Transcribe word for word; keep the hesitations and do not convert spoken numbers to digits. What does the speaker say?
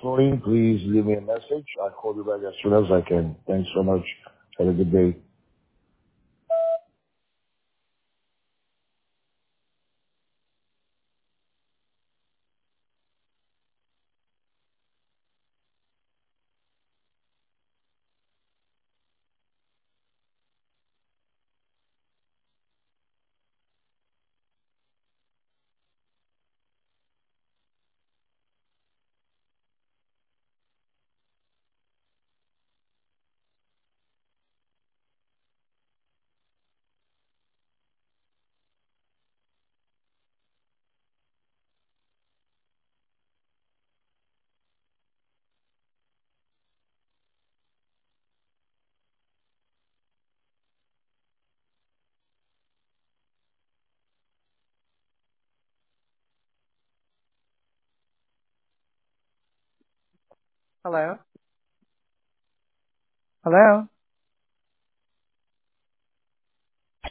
phone, please leave me a message. I'll call you back as soon as I can. Thanks so much. Have a good day. Hello? Hello?